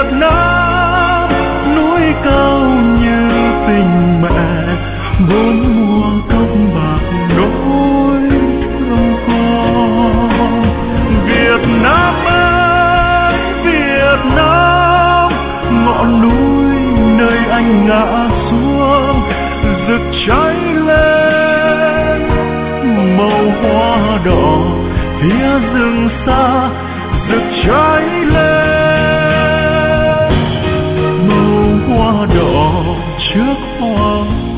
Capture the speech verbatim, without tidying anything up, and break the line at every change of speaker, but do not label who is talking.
Việt Nam, núi cao như tình mẹ, bốn mùa công bạc nỗi thương con. Việt Nam ơi, Việt Nam, ngọn núi nơi anh ngã xuống rực cháy lên màu hoa đỏ, phía rừng xa rực cháy lên màu hoa đỏ trước hoa